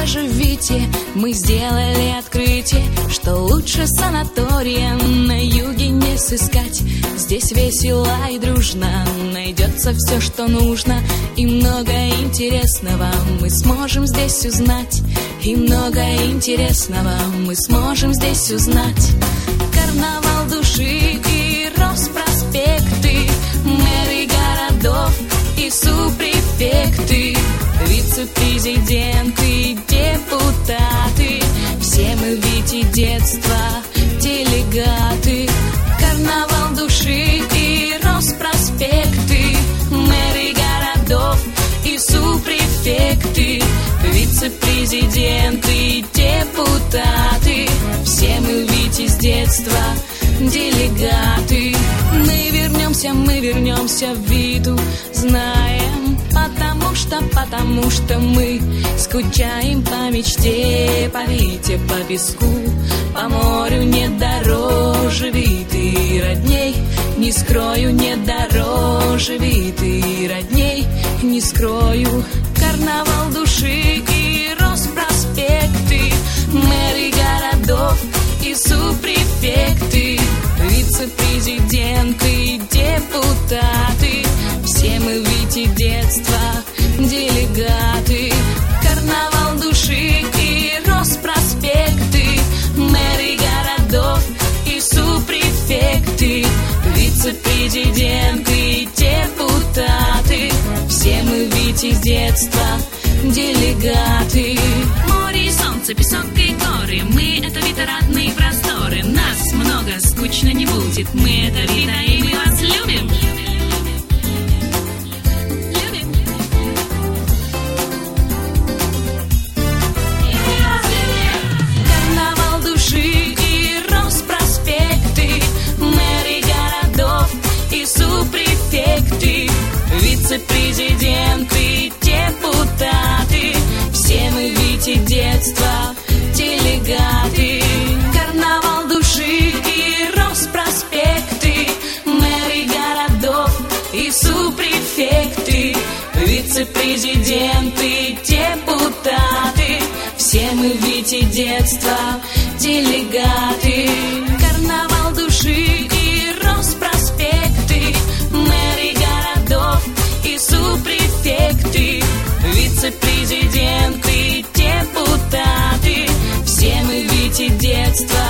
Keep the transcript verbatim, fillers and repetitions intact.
даже в Вите мы сделали открытие, что лучше санатория на юге не сыскать. Здесь весело и дружно, найдется все, что нужно, и много интересного мы сможем здесь узнать. И много интересного мы сможем здесь узнать. Карнавал души и Роспроспекты, мэры городов и супрефекты, вице-президенты и депутаты, все мы Вити детства делегаты. Карнавал души и Роспроспекты, мэры городов и супрефекты, вице-президенты и депутаты, все мы Вити с детства делегаты. Мы вернемся, мы вернемся в Виту, знаем, потому что, потому что мы скучаем по мечте, по Вите, по песку, по морю не дороже Виты родней. Не скрою, не дороже Виты родней, не скрою. Карнавал души и Роспроспекты, мэры городов и супрефекты, вице-президенты и депутаты, все мы Вити детства делегаты. Карнавал души и Роспроспекты, мэры городов и супрефекты, вице-президенты и депутаты, все мы Вити с детства делегаты. Море и солнце, песок и горы, мы это Вита, родные просторы. Нас много, скучно не будет, мы это Вита, и мы вас любим. Карнавал души и Роспроспекты, мэры городов и супрефекты, вице-президенты и депутаты, все мы Вити детства делегаты. Карнавал души и Роспроспекты, мэры городов и супрефекты, вице-президенты и депутаты, все мы Вити детства делегаты. Карнавал души и Роспроспекты, мэры городов и супрефекты, вице-президенты и депутаты, все мы Вити детства